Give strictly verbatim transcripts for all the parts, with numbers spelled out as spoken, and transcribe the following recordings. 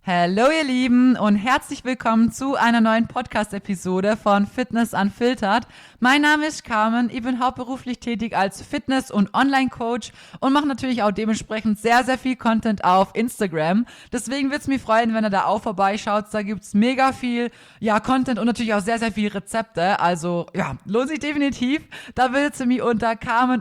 Hallo ihr Lieben und herzlich willkommen zu einer neuen Podcast-Episode von Fitness Unfiltered. Mein Name ist Carmen, ich bin hauptberuflich tätig als Fitness- und Online-Coach und mache natürlich auch dementsprechend sehr, sehr viel Content auf Instagram. Deswegen würde es mich freuen, wenn ihr da auch vorbeischaut. Da gibt es mega viel ja, Content und natürlich auch sehr, sehr viele Rezepte. Also ja, lohnt sich definitiv. Da würdet ihr mich unter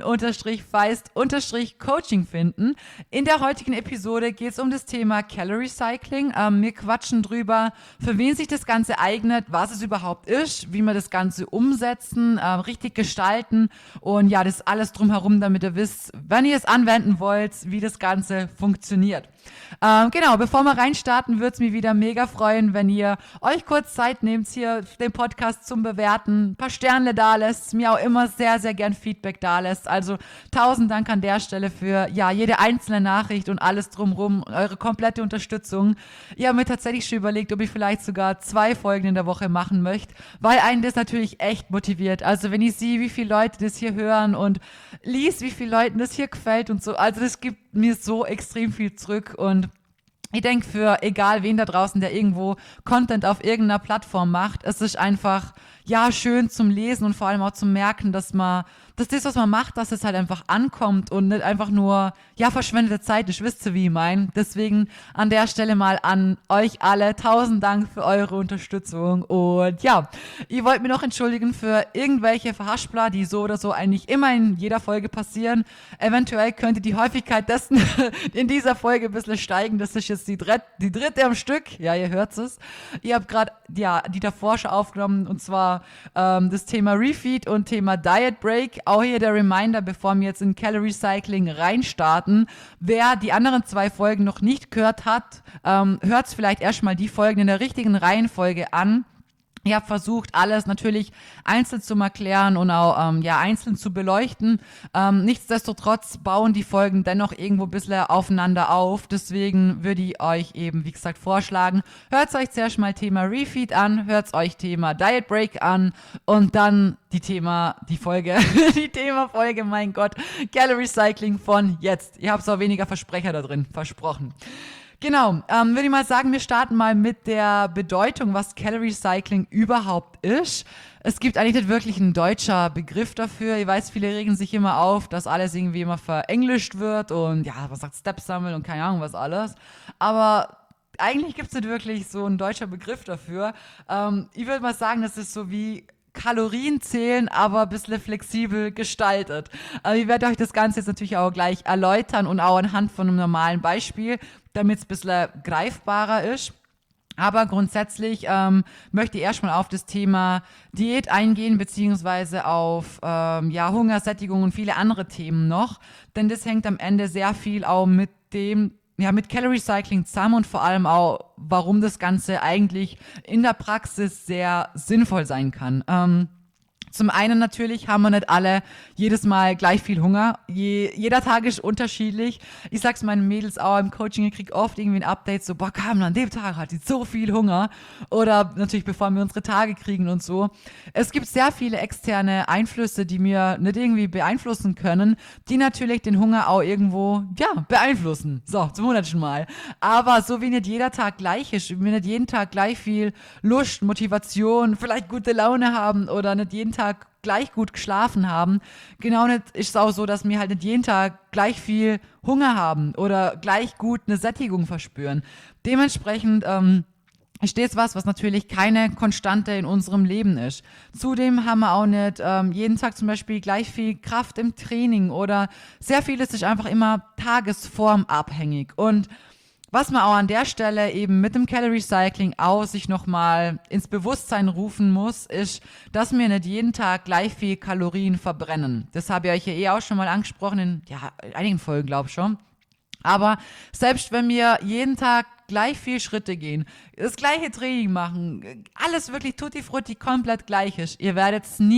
Carmen-Feist-Coaching finden. In der heutigen Episode geht es um das Thema Calorie Cycling. Ähm, wir quatschen drüber, für wen sich das Ganze eignet, was es überhaupt ist, wie wir das Ganze umsetzen, äh, richtig gestalten und ja, das alles drumherum, damit ihr wisst, wenn ihr es anwenden wollt, wie das Ganze funktioniert. Ähm, genau, bevor wir reinstarten, würde es mich wieder mega freuen, wenn ihr euch kurz Zeit nehmt, hier den Podcast zum Bewerten, ein paar Sterne da lässt, mir auch immer sehr, sehr gern Feedback da lässt. Also tausend Dank an der Stelle für ja jede einzelne Nachricht und alles drumherum, eure komplette Unterstützung. Ich habe mir tatsächlich schon überlegt, ob ich vielleicht sogar zwei Folgen in der Woche machen möchte, weil einen das natürlich echt motiviert. Also wenn ich sehe, wie viele Leute das hier hören und liest, wie vielen Leuten das hier gefällt und so, also das gibt mir so extrem viel zurück und ich denke, für egal wen da draußen, der irgendwo Content auf irgendeiner Plattform macht, es ist einfach, ja, schön zum Lesen und vor allem auch zum Merken, dass man, dass das, was man macht, dass es halt einfach ankommt und nicht einfach nur, ja, verschwendete Zeit ist, wisst ihr, wie ich meine. Deswegen an der Stelle mal an euch alle, tausend Dank für eure Unterstützung und ja, ich wollte mich noch entschuldigen für irgendwelche Verhaspler, die so oder so eigentlich immer in jeder Folge passieren. Eventuell könnte die Häufigkeit dessen in dieser Folge ein bisschen steigen, das ist jetzt die, dritt, die dritte am Stück, ja, ihr hört es. Ihr habt gerade, ja, die davor schon aufgenommen und zwar ähm, das Thema Refeed und Thema Diet Break. Auch hier der Reminder, bevor wir jetzt in Calorie Cycling reinstarten. Wer die anderen zwei Folgen noch nicht gehört hat, ähm, hört vielleicht erstmal die Folgen in der richtigen Reihenfolge an. Ich habe versucht, alles natürlich einzeln zu erklären und auch ähm, ja, einzeln zu beleuchten. Ähm, nichtsdestotrotz bauen die Folgen dennoch irgendwo ein bisschen aufeinander auf. Deswegen würde ich euch eben, wie gesagt, vorschlagen, hört euch zuerst mal Thema Refeed an, hört euch Thema Diet Break an und dann die Thema, die Folge, die Thema-Folge, mein Gott, Calorie Cycling von jetzt. Ihr habt auch weniger Versprecher da drin, versprochen. Genau, ähm, würde ich mal sagen, wir starten mal mit der Bedeutung, was Calorie Cycling überhaupt ist. Es gibt eigentlich nicht wirklich einen deutscher Begriff dafür. Ich weiß, viele regen sich immer auf, dass alles irgendwie immer verenglischt wird und ja, was sagt Steps sammeln und keine Ahnung was alles. Aber eigentlich gibt es nicht wirklich so einen deutschen Begriff dafür. Ähm, ich würde mal sagen, das ist so wie Kalorien zählen, aber ein bisschen flexibel gestaltet. Also ich werde euch das Ganze jetzt natürlich auch gleich erläutern und auch anhand von einem normalen Beispiel, damit es ein bisschen greifbarer ist. Aber grundsätzlich ähm, möchte ich erstmal auf das Thema Diät eingehen, beziehungsweise auf ähm, ja, Hunger, Sättigung und viele andere Themen noch. Denn das hängt am Ende sehr viel auch mit dem Ja, mit Calorie Cycling zusammen und vor allem auch, warum das Ganze eigentlich in der Praxis sehr sinnvoll sein kann. Ähm, zum einen natürlich haben wir nicht alle jedes Mal gleich viel Hunger. Je, jeder Tag ist unterschiedlich. Ich sag's meinen Mädels auch im Coaching, ich krieg oft irgendwie ein Update so, boah, Carmen, an dem Tag hat die so viel Hunger. Oder natürlich, bevor wir unsere Tage kriegen und so. Es gibt sehr viele externe Einflüsse, die wir nicht irgendwie beeinflussen können, die natürlich den Hunger auch irgendwo, ja, beeinflussen. So, zum hundertsten Mal. Aber so wie nicht jeder Tag gleich ist, wie wir nicht jeden Tag gleich viel Lust, Motivation, vielleicht gute Laune haben oder nicht jeden Tag Tag gleich gut geschlafen haben. Genau nicht ist es auch so, dass wir halt nicht jeden Tag gleich viel Hunger haben oder gleich gut eine Sättigung verspüren. Dementsprechend ähm, ist das was, was natürlich keine Konstante in unserem Leben ist. Zudem haben wir auch nicht ähm, jeden Tag zum Beispiel gleich viel Kraft im Training oder sehr vieles ist einfach immer tagesformabhängig. Und was man auch an der Stelle eben mit dem Calorie Cycling auch sich nochmal ins Bewusstsein rufen muss, ist, dass wir nicht jeden Tag gleich viel Kalorien verbrennen. Das habe ich euch ja eh auch schon mal angesprochen, in ja, einigen Folgen, glaube ich schon. Aber selbst wenn wir jeden Tag gleich viel Schritte gehen, das gleiche Training machen, alles wirklich tutti frutti komplett gleich ist, ihr werdet es nie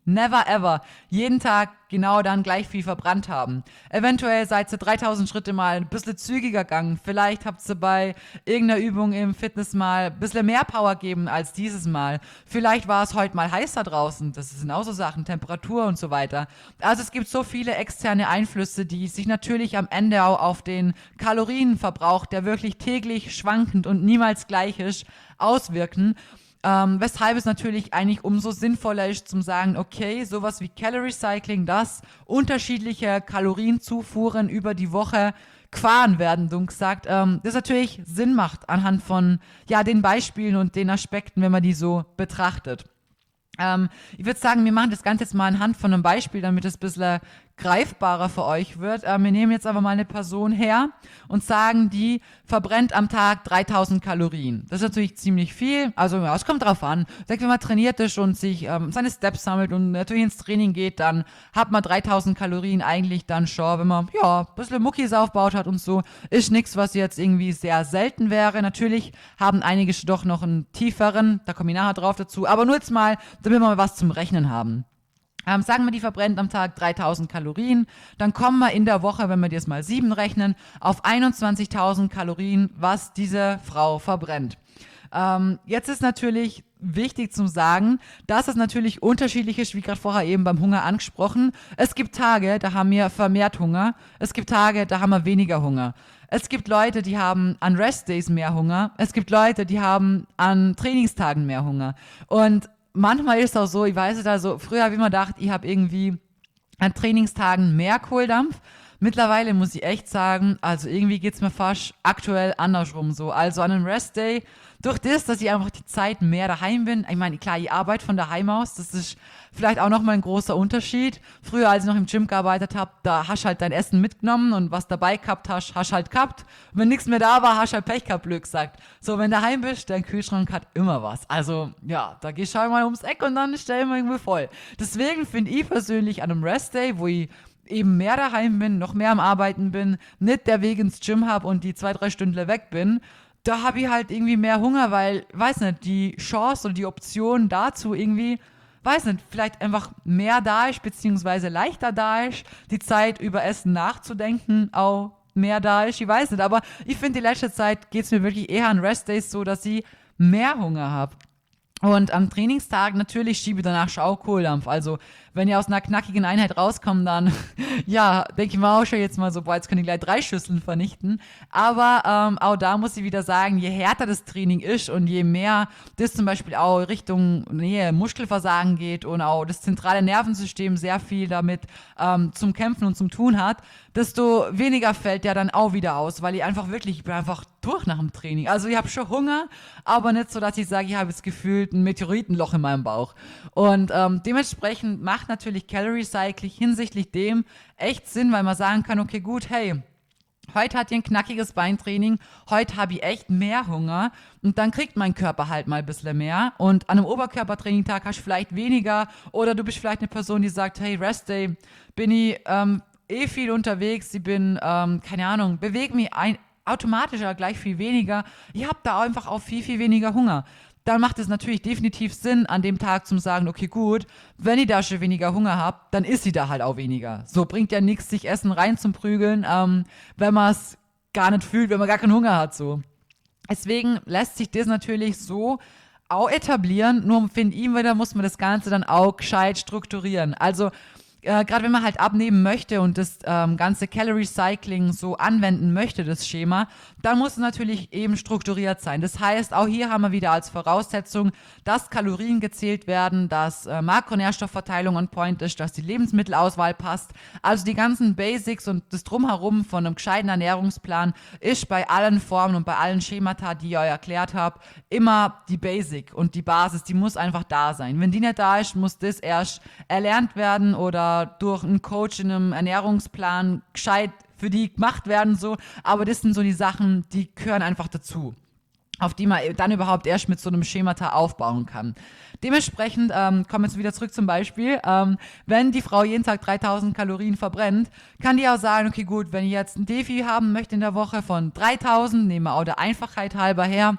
never ever jeden Tag genau dann gleich viel verbrannt haben. Eventuell seid ihr dreitausend Schritte mal ein bisschen zügiger gegangen. Vielleicht habt ihr bei irgendeiner Übung im Fitness mal ein bisschen mehr Power gegeben als dieses Mal. Vielleicht war es heute mal heißer draußen. Das sind auch so Sachen, Temperatur und so weiter. Also es gibt so viele externe Einflüsse, die sich natürlich am Ende auch auf den Kalorienverbrauch, der wirklich täglich schwankend und niemals gleich ist, auswirken. Ähm, weshalb es natürlich eigentlich umso sinnvoller ist, zum sagen, okay, sowas wie Calorie Cycling, dass unterschiedliche Kalorienzufuhren über die Woche gefahren werden, dumm gesagt, ähm, das natürlich Sinn macht anhand von ja, den Beispielen und den Aspekten, wenn man die so betrachtet. Ähm, ich würde sagen, wir machen das Ganze jetzt mal anhand von einem Beispiel, damit es ein bisschen greifbarer für euch wird. Ähm, wir nehmen jetzt aber mal eine Person her und sagen, die verbrennt am Tag dreitausend Kalorien. Das ist natürlich ziemlich viel. Also ja, es kommt drauf an. Sagt, wenn man trainiert ist und sich ähm, seine Steps sammelt und natürlich ins Training geht, dann hat man dreitausend Kalorien eigentlich dann schon, wenn man ja ein bisschen Muckis aufgebaut hat und so. Ist nichts, was jetzt irgendwie sehr selten wäre. Natürlich haben einige doch noch einen tieferen, da komme ich nachher drauf dazu. Aber nur jetzt mal, damit wir mal was zum Rechnen haben. Ähm, sagen wir, die verbrennt am Tag dreitausend Kalorien, dann kommen wir in der Woche, wenn wir das mal sieben rechnen, auf einundzwanzigtausend Kalorien, was diese Frau verbrennt. Ähm, jetzt ist natürlich wichtig zu sagen, dass es natürlich unterschiedlich ist, wie gerade vorher eben beim Hunger angesprochen. Es gibt Tage, da haben wir vermehrt Hunger. Es gibt Tage, da haben wir weniger Hunger. Es gibt Leute, die haben an Restdays mehr Hunger. Es gibt Leute, die haben an Trainingstagen mehr Hunger. Und manchmal ist es auch so, ich weiß es also, früher habe ich immer gedacht, ich habe irgendwie an Trainingstagen mehr Kohldampf. Mittlerweile muss ich echt sagen, also irgendwie geht's mir fast aktuell andersrum so. Also an einem Restday, durch das, dass ich einfach die Zeit mehr daheim bin, ich meine, klar, ich arbeite von daheim aus, das ist vielleicht auch nochmal ein großer Unterschied. Früher, als ich noch im Gym gearbeitet habe, da hast du halt dein Essen mitgenommen und was dabei gehabt hast, hast halt gehabt. Und wenn nichts mehr da war, hast du halt Pech gehabt, blöd gesagt. So, wenn du daheim bist, dein Kühlschrank hat immer was. Also, ja, da gehst du halt mal ums Eck und dann ist der immer irgendwie voll. Deswegen finde ich persönlich an einem Restday, wo ich eben mehr daheim bin, noch mehr am Arbeiten bin, nicht der Weg ins Gym habe und die zwei, drei Stunden weg bin, da habe ich halt irgendwie mehr Hunger, weil, weiß nicht, die Chance oder die Option dazu irgendwie, weiß nicht, vielleicht einfach mehr da ist, beziehungsweise leichter da ist, die Zeit über Essen nachzudenken auch mehr da ist, ich weiß nicht, aber ich finde, die letzte Zeit geht es mir wirklich eher an Restdays so, dass ich mehr Hunger habe. Und am Trainingstag natürlich schiebe ich danach schon auch Kohldampf. Also wenn ihr aus einer knackigen Einheit rauskommt, dann ja, denke ich mir auch schon jetzt mal so, boah, jetzt kann ich gleich drei Schüsseln vernichten. Aber ähm, auch da muss ich wieder sagen, je härter das Training ist und je mehr das zum Beispiel auch Richtung Nähe Muskelversagen geht und auch das zentrale Nervensystem sehr viel damit ähm, zum Kämpfen und zum Tun hat, desto weniger fällt der dann auch wieder aus, weil ich einfach wirklich, ich bin einfach durch nach dem Training. Also ich habe schon Hunger, aber nicht so, dass ich sage, ich habe jetzt gefühlt ein Meteoritenloch in meinem Bauch. Und ähm, dementsprechend macht natürlich Calorie Cycling hinsichtlich dem echt Sinn, weil man sagen kann, okay, gut, hey, heute hat ihr ein knackiges Beintraining, heute habe ich echt mehr Hunger und dann kriegt mein Körper halt mal ein bisschen mehr und an einem Oberkörpertraining-Tag hast du vielleicht weniger oder du bist vielleicht eine Person, die sagt, hey, Restday, bin ich ähm, eh viel unterwegs, ich bin, ähm, keine Ahnung, bewege mich ein, automatisch aber gleich viel weniger, ich habe da einfach auch viel, viel weniger Hunger. Dann macht es natürlich definitiv Sinn, an dem Tag zu sagen, okay, gut, wenn ich da schon weniger Hunger habe, dann isst sie da halt auch weniger. So bringt ja nichts, sich Essen rein zum Prügeln, ähm, wenn man es gar nicht fühlt, wenn man gar keinen Hunger hat. So. Deswegen lässt sich das natürlich so auch etablieren, nur finde ich wieder, muss man das Ganze dann auch gescheit strukturieren. Also Äh, gerade wenn man halt abnehmen möchte und das ähm, ganze Calorie Cycling so anwenden möchte, das Schema, dann muss es natürlich eben strukturiert sein. Das heißt, auch hier haben wir wieder als Voraussetzung, dass Kalorien gezählt werden, dass äh, Makronährstoffverteilung on point ist, dass die Lebensmittelauswahl passt. Also die ganzen Basics und das Drumherum von einem gescheiten Ernährungsplan ist bei allen Formen und bei allen Schemata, die ich euch erklärt habe, immer die Basic und die Basis, die muss einfach da sein. Wenn die nicht da ist, muss das erst erlernt werden oder durch einen Coach in einem Ernährungsplan gescheit für die gemacht werden, so. Aber das sind so die Sachen, die gehören einfach dazu, auf die man dann überhaupt erst mit so einem Schemata aufbauen kann. Dementsprechend, ähm, kommen wir jetzt wieder zurück zum Beispiel, ähm, wenn die Frau jeden Tag dreitausend Kalorien verbrennt, kann die auch sagen, okay gut, wenn ich jetzt ein Defi haben möchte in der Woche von dreitausend, nehmen wir auch der Einfachheit halber her,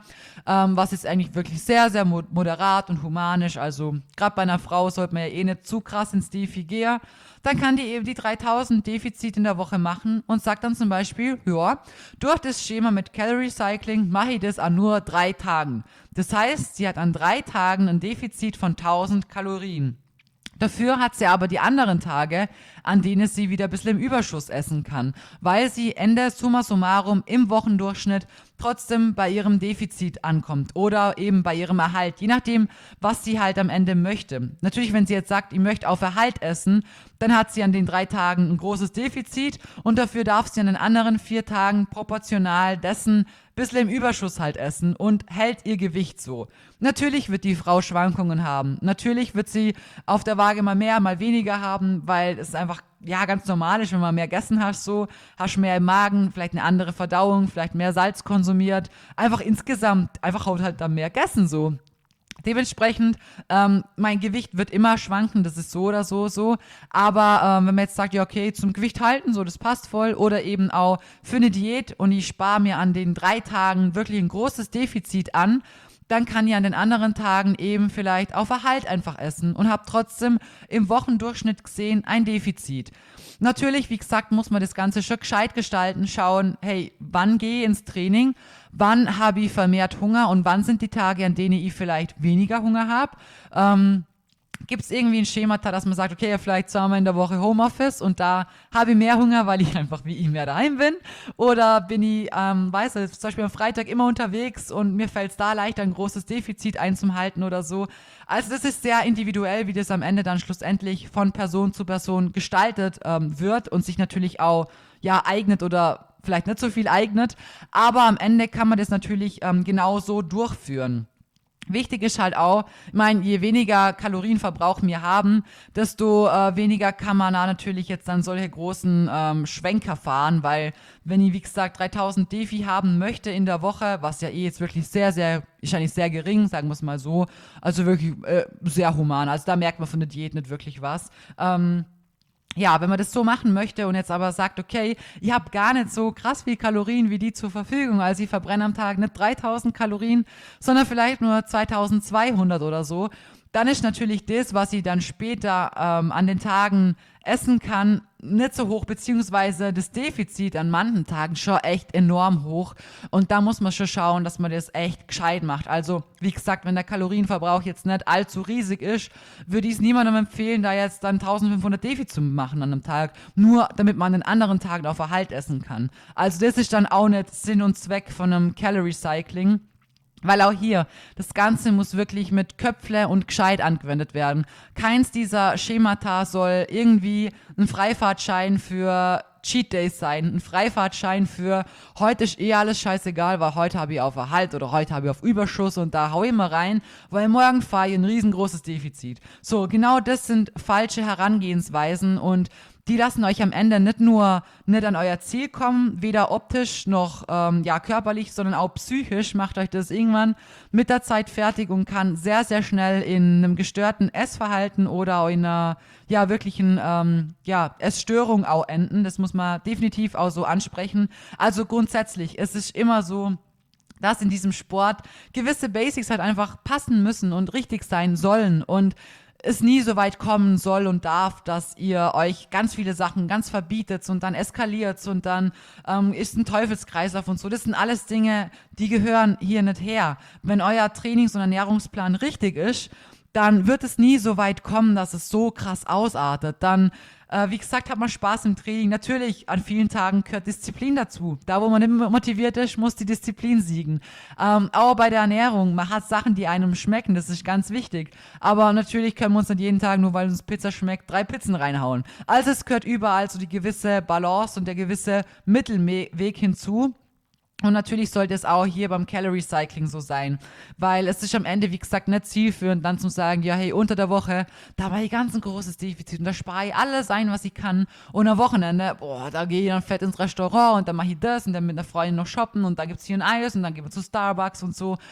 ähm, was ist eigentlich wirklich sehr, sehr mo- moderat und humanisch. Also gerade bei einer Frau sollte man ja eh nicht zu krass ins Defi gehen. Dann kann die eben die dreitausend Defizit in der Woche machen und sagt dann zum Beispiel, ja, durch das Schema mit Calorie Cycling mache ich das an nur drei Tagen. Das heißt, sie hat an drei Tagen ein Defizit von tausend Kalorien. Dafür hat sie aber die anderen Tage, an denen sie wieder ein bisschen im Überschuss essen kann, weil sie Ende summa summarum im Wochendurchschnitt trotzdem bei ihrem Defizit ankommt oder eben bei ihrem Erhalt, je nachdem, was sie halt am Ende möchte. Natürlich, wenn sie jetzt sagt, ich möchte auf Erhalt essen, dann hat sie an den drei Tagen ein großes Defizit und dafür darf sie an den anderen vier Tagen proportional dessen ein bisschen im Überschuss halt essen und hält ihr Gewicht so. Natürlich wird die Frau Schwankungen haben. Natürlich wird sie auf der Waage mal mehr, mal weniger haben, weil es einfach ja ganz normal ist, wenn man mehr gegessen hast, so, hast mehr im Magen, vielleicht eine andere Verdauung, vielleicht mehr Salz konsumiert. Einfach insgesamt, einfach halt dann mehr gegessen so. Dementsprechend, ähm, mein Gewicht wird immer schwanken, das ist so oder so, so. Aber ähm, wenn man jetzt sagt, ja okay, zum Gewicht halten, so, das passt voll. Oder eben auch für eine Diät und ich spare mir an den drei Tagen wirklich ein großes Defizit an, dann kann ich an den anderen Tagen eben vielleicht auf Erhalt einfach essen und habe trotzdem im Wochendurchschnitt gesehen ein Defizit. Natürlich, wie gesagt, muss man das Ganze schon gescheit gestalten, schauen, hey, wann gehe ich ins Training, wann habe ich vermehrt Hunger und wann sind die Tage, an denen ich vielleicht weniger Hunger habe. Ähm, Gibt es irgendwie ein Schema, dass man sagt, okay, vielleicht zweimal in der Woche Homeoffice und da habe ich mehr Hunger, weil ich einfach wie ich mehr daheim bin? Oder bin ich, ähm, weiß ich, zum Beispiel am Freitag immer unterwegs und mir fällt es da leichter, ein großes Defizit einzuhalten oder so. Also das ist sehr individuell, wie das am Ende dann schlussendlich von Person zu Person gestaltet ähm, wird und sich natürlich auch ja eignet oder vielleicht nicht so viel eignet. Aber am Ende kann man das natürlich ähm, genau so durchführen. Wichtig ist halt auch, ich meine, je weniger Kalorienverbrauch wir haben, desto äh, weniger kann man da natürlich jetzt dann solche großen ähm, Schwenker fahren, weil wenn ich, wie gesagt, dreitausend Defi haben möchte in der Woche, was ja eh jetzt wirklich sehr, sehr, ist eigentlich sehr gering, sagen wir es mal so, also wirklich äh, sehr human, also da merkt man von der Diät nicht wirklich was, ähm, ja, wenn man das so machen möchte und jetzt aber sagt, okay, ich habe gar nicht so krass viel Kalorien wie die zur Verfügung, also ich verbrenne am Tag nicht dreitausend Kalorien, sondern vielleicht nur zweitausendzweihundert oder so, dann ist natürlich das, was ich dann später ähm, an den Tagen essen kann, nicht so hoch, beziehungsweise das Defizit an manchen Tagen schon echt enorm hoch. Und da muss man schon schauen, dass man das echt gescheit macht. Also, wie gesagt, wenn der Kalorienverbrauch jetzt nicht allzu riesig ist, würde ich es niemandem empfehlen, da jetzt dann eintausendfünfhundert Defizit zu machen an einem Tag, nur damit man an den anderen Tagen auf Erhalt essen kann. Also, das ist dann auch nicht Sinn und Zweck von einem Calorie Cycling. Weil auch hier, das Ganze muss wirklich mit Köpfle und gescheit angewendet werden. Keins dieser Schemata soll irgendwie ein Freifahrtschein für Cheat Days sein, ein Freifahrtschein für heute ist eh alles scheißegal, weil heute habe ich auf Erhalt oder heute habe ich auf Überschuss und da hau ich mal rein, weil morgen fahre ich ein riesengroßes Defizit. So, genau das sind falsche Herangehensweisen und die lassen euch am Ende nicht nur nicht an euer Ziel kommen, weder optisch noch ähm, ja, körperlich, sondern auch psychisch macht euch das irgendwann mit der Zeit fertig und kann sehr, sehr schnell in einem gestörten Essverhalten oder auch in einer ja, wirklichen ähm, ja, Essstörung auch enden. Das muss man definitiv auch so ansprechen. Also grundsätzlich, es ist immer so, dass in diesem Sport gewisse Basics halt einfach passen müssen und richtig sein sollen und es nie so weit kommen soll und darf, dass ihr euch ganz viele Sachen ganz verbietet und dann eskaliert und dann ähm, ist ein Teufelskreislauf und so. Das sind alles Dinge, die gehören hier nicht her. Wenn euer Trainings- und Ernährungsplan richtig ist, dann wird es nie so weit kommen, dass es so krass ausartet. Dann, äh, wie gesagt, hat man Spaß im Training. Natürlich, an vielen Tagen gehört Disziplin dazu. Da, wo man nicht motiviert ist, muss die Disziplin siegen. Ähm, auch bei der Ernährung, man hat Sachen, die einem schmecken, das ist ganz wichtig. Aber natürlich können wir uns nicht jeden Tag, nur weil uns Pizza schmeckt, drei Pizzen reinhauen. Also es gehört überall so die gewisse Balance und der gewisse Mittelweg hinzu. Und natürlich sollte es auch hier beim Calorie Cycling so sein, weil es ist am Ende, wie gesagt, nicht zielführend, dann zu sagen, ja, hey, unter der Woche, da war ich ganz ein großes Defizit und da spare ich alles ein, was ich kann. Und am Wochenende, boah, da gehe ich dann fett ins Restaurant und dann mache ich das und dann mit einer Freundin noch shoppen und dann gibt's hier ein Eis und dann gehen wir zu Starbucks und so.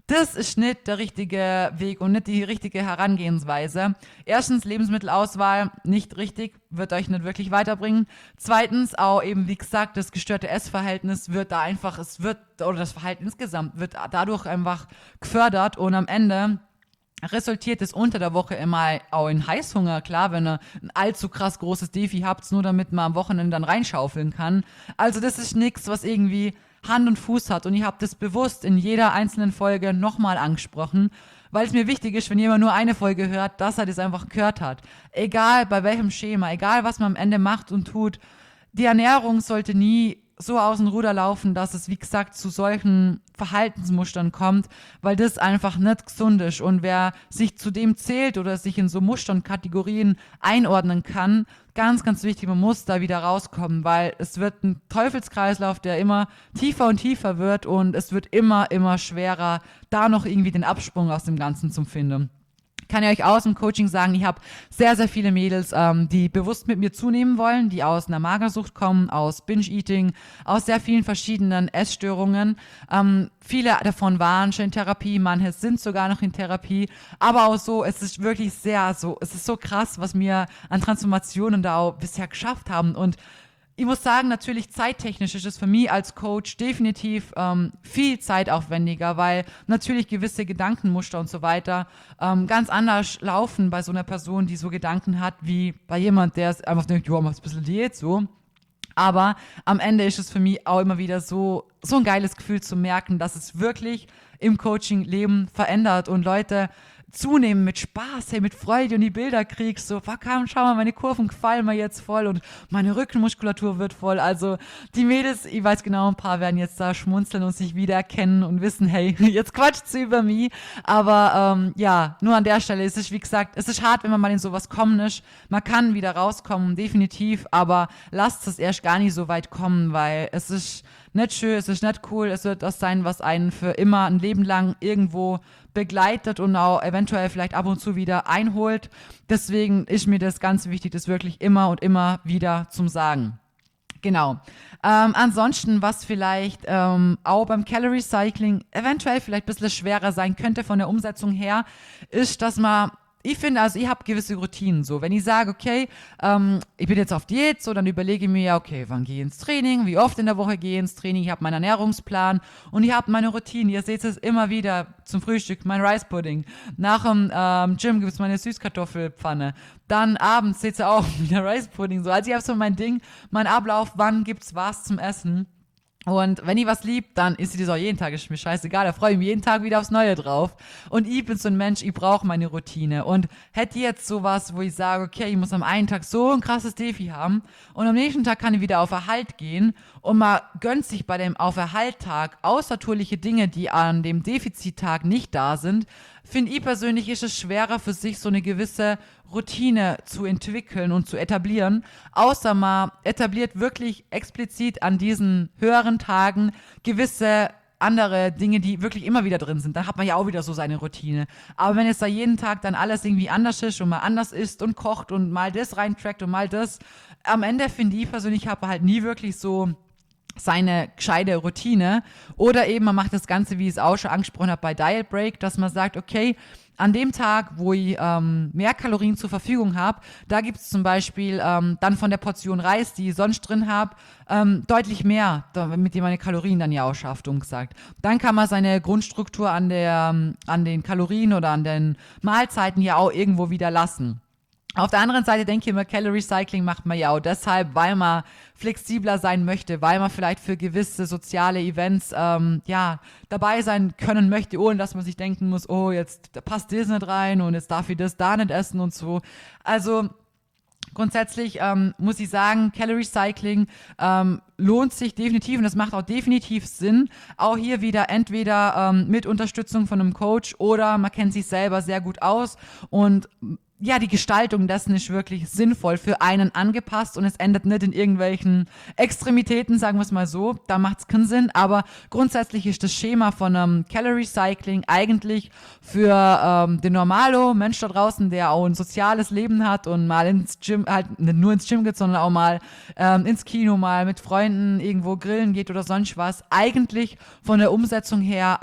Das ist nicht der richtige Weg und nicht die richtige Herangehensweise. Erstens, Lebensmittelauswahl nicht richtig, wird euch nicht wirklich weiterbringen. Zweitens, auch eben, wie gesagt, das gestörte Essverhältnis wird da einfach, es wird, oder das Verhalten insgesamt wird dadurch einfach gefördert und am Ende resultiert es unter der Woche immer auch in Heißhunger. Klar, wenn ihr ein allzu krass großes Defi habt, nur damit man am Wochenende dann reinschaufeln kann. Also das ist nichts, was irgendwie Hand und Fuß hat. Und ich habe das bewusst in jeder einzelnen Folge nochmal angesprochen, weil es mir wichtig ist, wenn jemand nur eine Folge hört, dass er das einfach gehört hat. Egal bei welchem Schema, egal was man am Ende macht und tut, die Ernährung sollte nie so aus dem Ruder laufen, dass es, wie gesagt, zu solchen Verhaltensmustern kommt, weil das einfach nicht gesund ist. Und wer sich zu dem zählt oder sich in so Mustern, Kategorien einordnen kann, ganz, ganz wichtig, man muss da wieder rauskommen, weil es wird ein Teufelskreislauf, der immer tiefer und tiefer wird und es wird immer, immer schwerer, da noch irgendwie den Absprung aus dem Ganzen zu finden. Kann ich euch aus dem Coaching sagen, ich habe sehr, sehr viele Mädels, ähm, die bewusst mit mir zunehmen wollen, die aus einer Magersucht kommen, aus Binge-Eating, aus sehr vielen verschiedenen Essstörungen. Ähm, viele davon waren schon in Therapie, manche sind sogar noch in Therapie, aber auch so, es ist wirklich sehr so, es ist so krass, was wir an Transformationen da auch bisher geschafft haben und ich muss sagen, natürlich zeittechnisch ist es für mich als Coach definitiv ähm, viel zeitaufwendiger, weil natürlich gewisse Gedankenmuster und so weiter ähm, ganz anders laufen bei so einer Person, die so Gedanken hat, wie bei jemand, der einfach denkt, ja, machst ein bisschen Diät, so. Aber am Ende ist es für mich auch immer wieder so, so ein geiles Gefühl zu merken, dass es wirklich im Coaching-Leben verändert und Leute zunehmen mit Spaß, hey, mit Freude und die Bilder kriegst, so, fuck, schau mal, meine Kurven gefallen mir jetzt voll und meine Rückenmuskulatur wird voll. Also die Mädels, ich weiß genau, ein paar werden jetzt da schmunzeln und sich wiedererkennen und wissen, hey, jetzt quatscht sie über mich. Aber ähm, ja, nur an der Stelle ist es, wie gesagt, es ist hart, wenn man mal in sowas kommen ist. Man kann wieder rauskommen, definitiv, aber lasst es erst gar nicht so weit kommen, weil es ist nicht schön, es ist nicht cool, es wird das sein, was einen für immer ein Leben lang irgendwo begleitet und auch eventuell vielleicht ab und zu wieder einholt. Deswegen ist mir das ganz wichtig, das wirklich immer und immer wieder zum Sagen. Genau. Ähm, ansonsten, was vielleicht ähm, auch beim Calorie Cycling eventuell vielleicht ein bisschen schwerer sein könnte von der Umsetzung her, ist, dass man ich finde, also ich habe gewisse Routinen so. Wenn ich sage, okay, ähm, ich bin jetzt auf Diät, so, dann überlege ich mir ja, okay, wann gehe ich ins Training, wie oft in der Woche gehe ich ins Training, ich habe meinen Ernährungsplan und ich habe meine Routinen. Ihr seht es immer wieder zum Frühstück, mein Rice Pudding. Nach dem ähm, Gym gibt es meine Süßkartoffelpfanne. Dann abends seht ihr auch wieder Rice Pudding. So. Also ich habe so mein Ding, mein Ablauf, wann gibt's was zum Essen. Und wenn ich was lieb, dann ist das auch jeden Tag, ist mir scheißegal, da freue ich mich jeden Tag wieder aufs Neue drauf. Und ich bin so ein Mensch, ich brauche meine Routine. Und hätte jetzt sowas, wo ich sage, okay, ich muss am einen Tag so ein krasses Defi haben und am nächsten Tag kann ich wieder auf Erhalt gehen und man gönnt sich bei dem auf Erhalt-Tag außertourliche Dinge, die an dem Defizittag nicht da sind, finde ich persönlich, ist es schwerer für sich so eine gewisse Routine zu entwickeln und zu etablieren, außer man etabliert wirklich explizit an diesen höheren Tagen gewisse andere Dinge, die wirklich immer wieder drin sind. Dann hat man ja auch wieder so seine Routine. Aber wenn jetzt da jeden Tag dann alles irgendwie anders ist und mal anders isst und kocht und mal das reintrackt und mal das, am Ende finde ich persönlich, habe halt nie wirklich so seine gescheite Routine. Oder eben man macht das Ganze, wie ich es auch schon angesprochen habe, bei Diet Break, dass man sagt, okay, an dem Tag, wo ich ähm, mehr Kalorien zur Verfügung habe, da gibt es zum Beispiel ähm, dann von der Portion Reis, die ich sonst drin habe, ähm, deutlich mehr, damit ihr meine Kalorien dann ja auch schafft, umgesagt. Dann kann man seine Grundstruktur an, der, ähm, an den Kalorien oder an den Mahlzeiten ja auch irgendwo wieder lassen. Auf der anderen Seite denke ich immer, Calorie Cycling macht man ja auch deshalb, weil man flexibler sein möchte, weil man vielleicht für gewisse soziale Events ähm, ja dabei sein können möchte, ohne dass man sich denken muss, oh, jetzt passt das nicht rein und jetzt darf ich das da nicht essen und so. Also grundsätzlich ähm, muss ich sagen, Calorie Cycling ähm, lohnt sich definitiv und das macht auch definitiv Sinn. Auch hier wieder entweder ähm, mit Unterstützung von einem Coach oder man kennt sich selber sehr gut aus und ja, die Gestaltung dessen ist wirklich sinnvoll für einen angepasst und es endet nicht in irgendwelchen Extremitäten, sagen wir es mal so. Da macht es keinen Sinn, aber grundsätzlich ist das Schema von einem Calorie Cycling eigentlich für ähm, den Normalo, Mensch da draußen, der auch ein soziales Leben hat und mal ins Gym, halt nicht nur ins Gym geht, sondern auch mal ähm, ins Kino, mal mit Freunden irgendwo grillen geht oder sonst was, eigentlich von der Umsetzung her am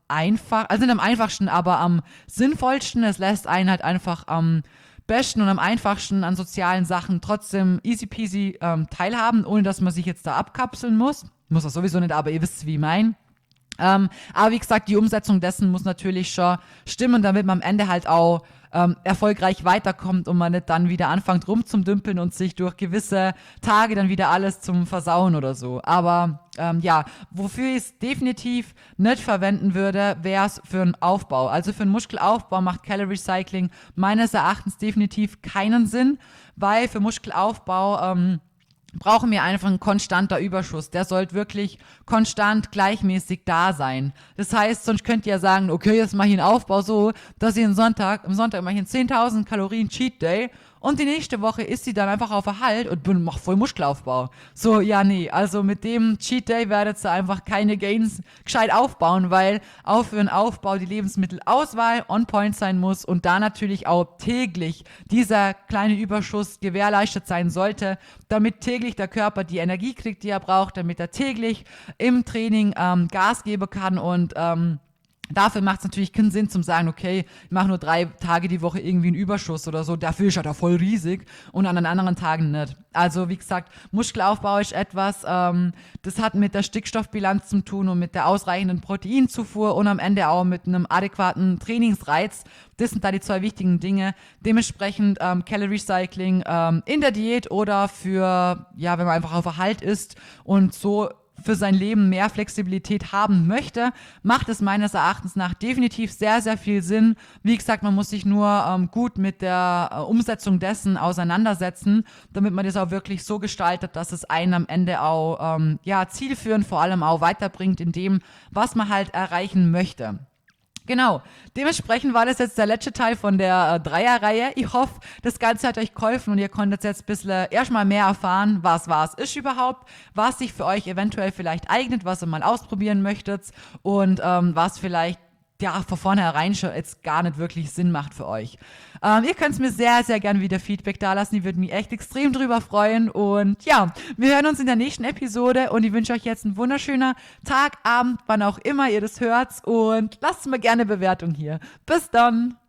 einfach, also nicht am einfachsten, aber am sinnvollsten. Es lässt einen halt einfach am besten und am einfachsten an sozialen Sachen trotzdem easy peasy ähm, teilhaben, ohne dass man sich jetzt da abkapseln muss. Muss das sowieso nicht, aber ihr wisst, wie ich mein. Ähm, aber wie gesagt, die Umsetzung dessen muss natürlich schon stimmen, damit man am Ende halt auch ähm, erfolgreich weiterkommt und man nicht dann wieder anfängt rumzudümpeln und sich durch gewisse Tage dann wieder alles zum Versauen oder so. Aber ähm, ja, wofür ich es definitiv nicht verwenden würde, wäre es für einen Aufbau. Also für einen Muskelaufbau macht Calorie Cycling meines Erachtens definitiv keinen Sinn, weil für Muskelaufbau ähm, brauchen wir einfach ein konstanter Überschuss. Der sollte wirklich konstant gleichmäßig da sein. Das heißt, sonst könnt ihr ja sagen, okay, jetzt mache ich einen Aufbau so, dass ich einen Sonntag, am Sonntag mache ich einen zehntausend Kalorien Cheat Day und die nächste Woche isst sie dann einfach auf Erhalt und bin, mach voll Muskelaufbau. So, ja, nee, also mit dem Cheat Day werdet ihr einfach keine Gains gescheit aufbauen, weil auch für einen Aufbau die Lebensmittelauswahl on point sein muss und da natürlich auch täglich dieser kleine Überschuss gewährleistet sein sollte, damit täglich der Körper die Energie kriegt, die er braucht, damit er täglich im Training ähm, Gas geben kann und ähm, dafür macht es natürlich keinen Sinn zum sagen, okay, ich mache nur drei Tage die Woche irgendwie einen Überschuss oder so, dafür ist er da voll riesig und an den anderen Tagen nicht. Also wie gesagt, Muskelaufbau ist etwas, ähm, das hat mit der Stickstoffbilanz zu tun und mit der ausreichenden Proteinzufuhr und am Ende auch mit einem adäquaten Trainingsreiz. Das sind da die zwei wichtigen Dinge. Dementsprechend ähm, Calorie Cycling ähm, in der Diät oder für, ja, wenn man einfach auf Erhalt ist und so für sein Leben mehr Flexibilität haben möchte, macht es meines Erachtens nach definitiv sehr, sehr viel Sinn. Wie gesagt, man muss sich nur ähm, gut mit der äh, Umsetzung dessen auseinandersetzen, damit man das auch wirklich so gestaltet, dass es einen am Ende auch ähm, ja, zielführend vor allem auch weiterbringt in dem, was man halt erreichen möchte. Genau, dementsprechend war das jetzt der letzte Teil von der äh, Dreierreihe. Ich hoffe, das Ganze hat euch geholfen und ihr konntet jetzt ein bisschen erstmal mehr erfahren, was was ist überhaupt, was sich für euch eventuell vielleicht eignet, was ihr mal ausprobieren möchtet und ähm, was vielleicht ja, von vornherein schon jetzt gar nicht wirklich Sinn macht für euch. Ähm, ihr könnt mir sehr, sehr gerne wieder Feedback dalassen. Ich würde mich echt extrem drüber freuen. Und ja, wir hören uns in der nächsten Episode und ich wünsche euch jetzt einen wunderschönen Tag, Abend, wann auch immer ihr das hört. Und lasst mir gerne Bewertung hier. Bis dann!